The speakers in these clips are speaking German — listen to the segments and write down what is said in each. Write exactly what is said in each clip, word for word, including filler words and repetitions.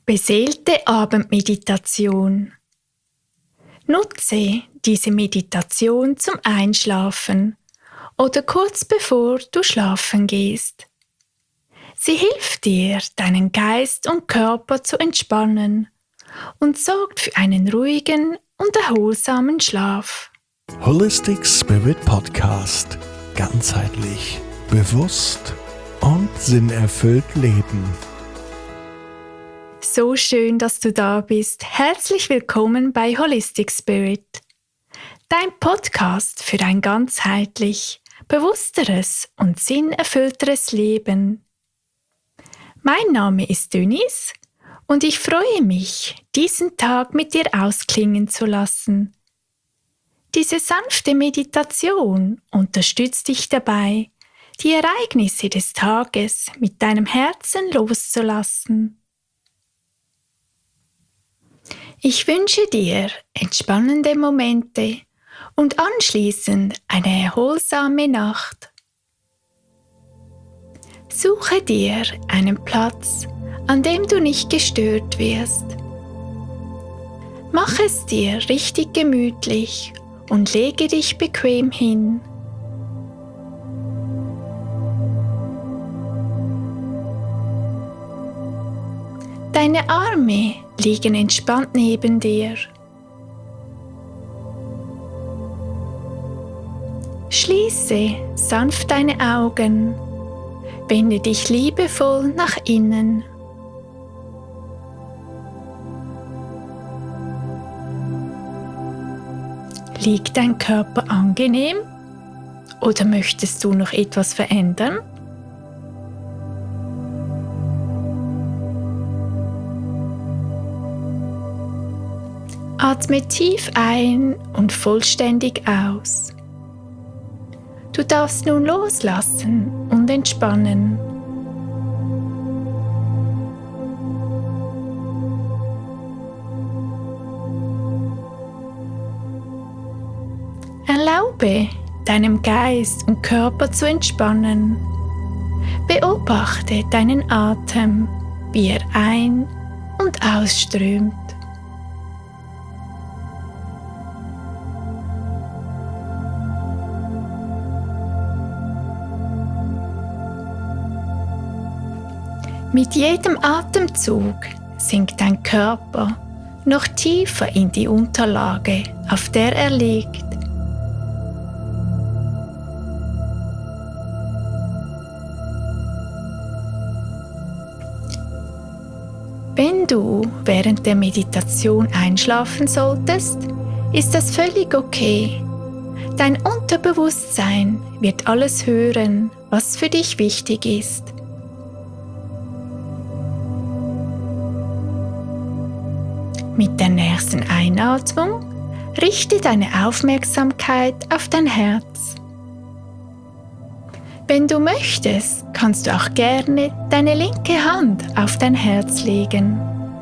Beseelte Abendmeditation. Nutze diese Meditation zum Einschlafen oder kurz bevor du schlafen gehst. Sie hilft dir, deinen Geist und Körper zu entspannen und sorgt für einen ruhigen und erholsamen Schlaf. Holistic Spirit Podcast. Ganzheitlich, bewusst und sinnerfüllt leben. So schön, dass du da bist. Herzlich willkommen bei Holistic Spirit, dein Podcast für ein ganzheitlich, bewussteres und sinnerfüllteres Leben. Mein Name ist Dönis und ich freue mich, diesen Tag mit dir ausklingen zu lassen. Diese sanfte Meditation unterstützt dich dabei, die Ereignisse des Tages mit deinem Herzen loszulassen. Ich wünsche dir entspannende Momente und anschließend eine erholsame Nacht. Suche dir einen Platz, an dem du nicht gestört wirst. Mach es dir richtig gemütlich und lege dich bequem hin. Deine Arme liegen entspannt neben dir. Schließe sanft deine Augen. Wende dich liebevoll nach innen. Liegt dein Körper angenehm oder möchtest du noch etwas verändern? Atme tief ein und vollständig aus. Du darfst nun loslassen und entspannen. Erlaube deinem Geist und Körper zu entspannen. Beobachte deinen Atem, wie er ein- und ausströmt. Mit jedem Atemzug sinkt dein Körper noch tiefer in die Unterlage, auf der er liegt. Wenn du während der Meditation einschlafen solltest, ist das völlig okay. Dein Unterbewusstsein wird alles hören, was für dich wichtig ist. Mit der nächsten Einatmung richte deine Aufmerksamkeit auf dein Herz. Wenn du möchtest, kannst du auch gerne deine linke Hand auf dein Herz legen.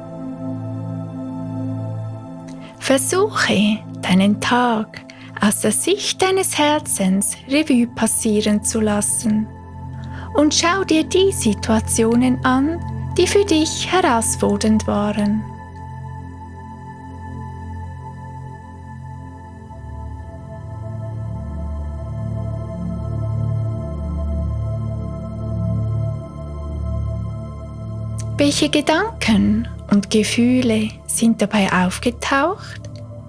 Versuche, deinen Tag aus der Sicht deines Herzens Revue passieren zu lassen und schau dir die Situationen an, die für dich herausfordernd waren. Welche Gedanken und Gefühle sind dabei aufgetaucht?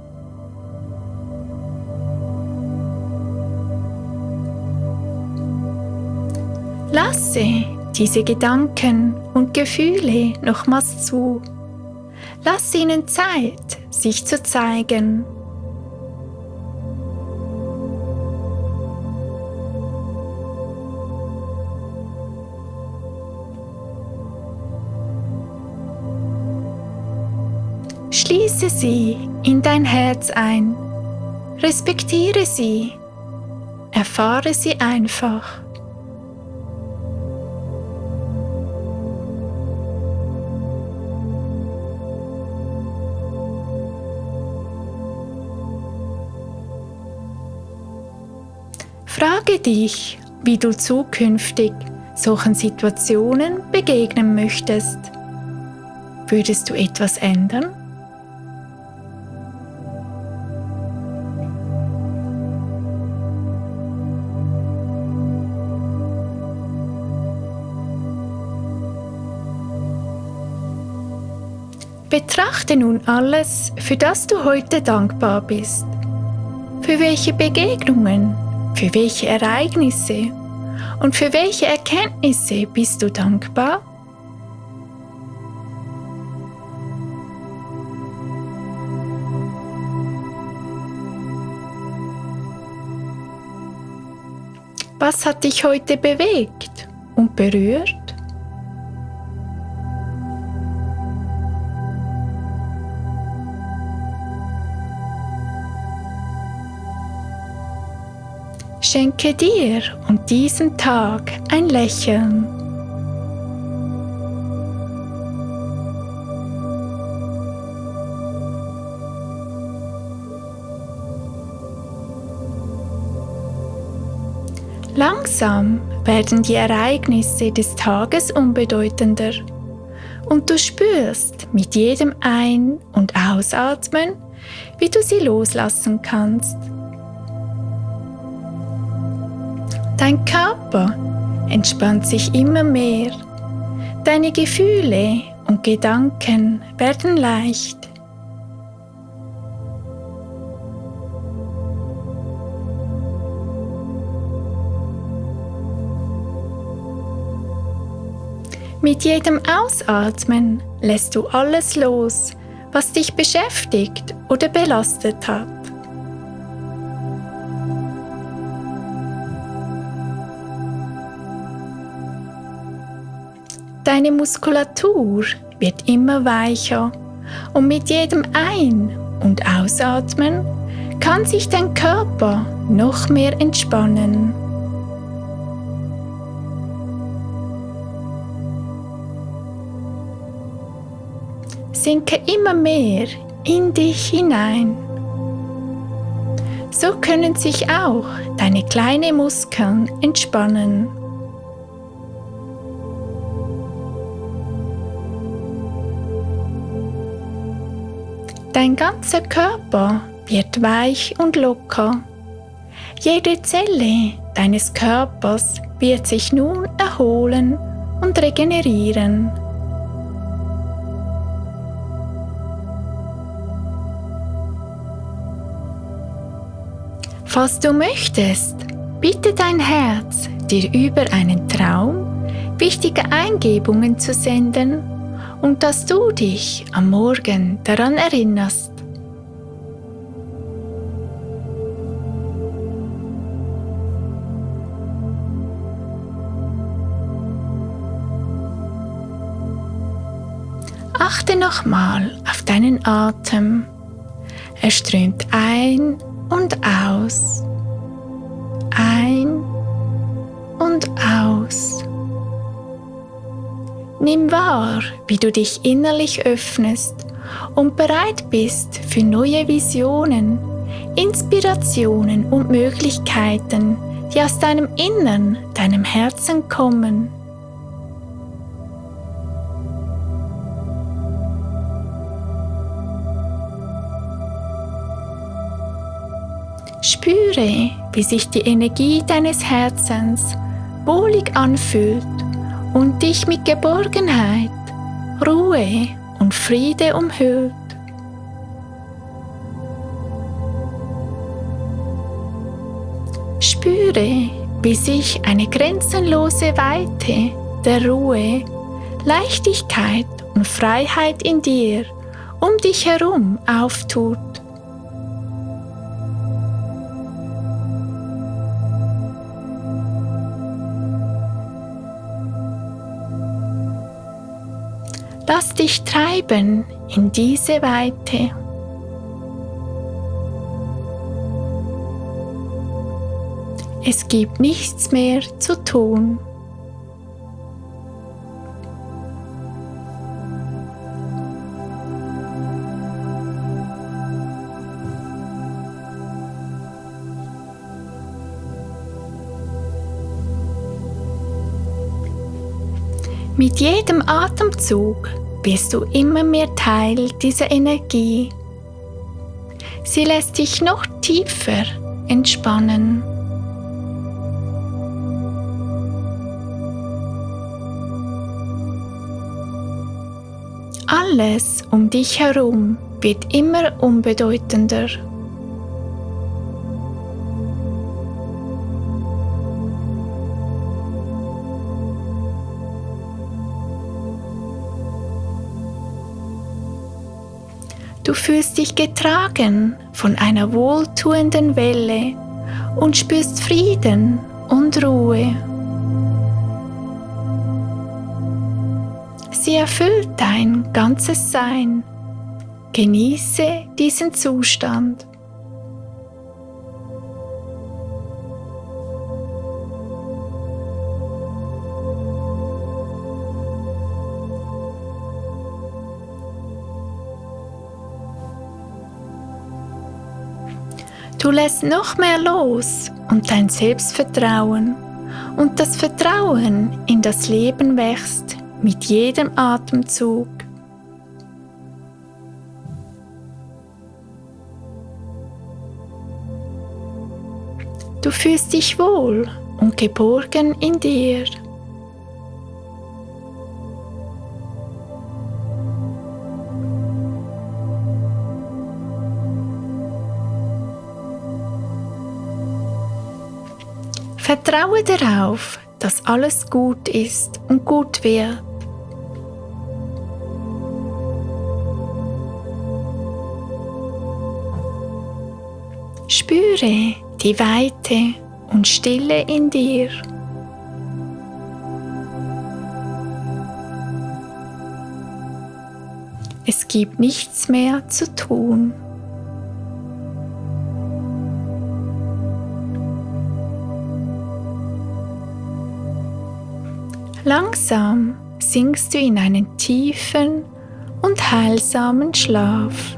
Lasse diese Gedanken und Gefühle nochmals zu. Lass ihnen Zeit, sich zu zeigen. Schließe sie in dein Herz ein. Respektiere sie. Erfahre sie einfach. Frage dich, wie du zukünftig solchen Situationen begegnen möchtest. Würdest du etwas ändern? Betrachte nun alles, für das du heute dankbar bist. Für welche Begegnungen, für welche Ereignisse und für welche Erkenntnisse bist du dankbar? Was hat dich heute bewegt und berührt? Schenke dir und diesem Tag ein Lächeln. Langsam werden die Ereignisse des Tages unbedeutender und du spürst mit jedem Ein- und Ausatmen, wie du sie loslassen kannst. Dein Körper entspannt sich immer mehr, deine Gefühle und Gedanken werden leicht. Mit jedem Ausatmen lässt du alles los, was dich beschäftigt oder belastet hat. Deine Muskulatur wird immer weicher und mit jedem Ein- und Ausatmen kann sich dein Körper noch mehr entspannen. Sinke immer mehr in dich hinein. So können sich auch deine kleinen Muskeln entspannen. Dein ganzer Körper wird weich und locker. Jede Zelle deines Körpers wird sich nun erholen und regenerieren. Falls du möchtest, bitte dein Herz, dir über einen Traum wichtige Eingebungen zu senden und dass du dich am Morgen daran erinnerst. Achte nochmal auf deinen Atem. Er strömt ein und aus, ein und aus. Nimm wahr, wie du dich innerlich öffnest und bereit bist für neue Visionen, Inspirationen und Möglichkeiten, die aus deinem Innern, deinem Herzen kommen. Spüre, wie sich die Energie deines Herzens wohlig anfühlt und dich mit Geborgenheit, Ruhe und Friede umhüllt. Spüre, wie sich eine grenzenlose Weite der Ruhe, Leichtigkeit und Freiheit in dir um dich herum auftut. Lass dich treiben in diese Weite. Es gibt nichts mehr zu tun. Mit jedem Atemzug wirst du immer mehr Teil dieser Energie. Sie lässt dich noch tiefer entspannen. Alles um dich herum wird immer unbedeutender. Du fühlst dich getragen von einer wohltuenden Welle und spürst Frieden und Ruhe. Sie erfüllt dein ganzes Sein. Genieße diesen Zustand. Du lässt noch mehr los und dein Selbstvertrauen und das Vertrauen in das Leben wächst mit jedem Atemzug. Du fühlst dich wohl und geborgen in dir. Vertraue darauf, dass alles gut ist und gut wird. Spüre die Weite und Stille in dir. Es gibt nichts mehr zu tun. Langsam sinkst du in einen tiefen und heilsamen Schlaf.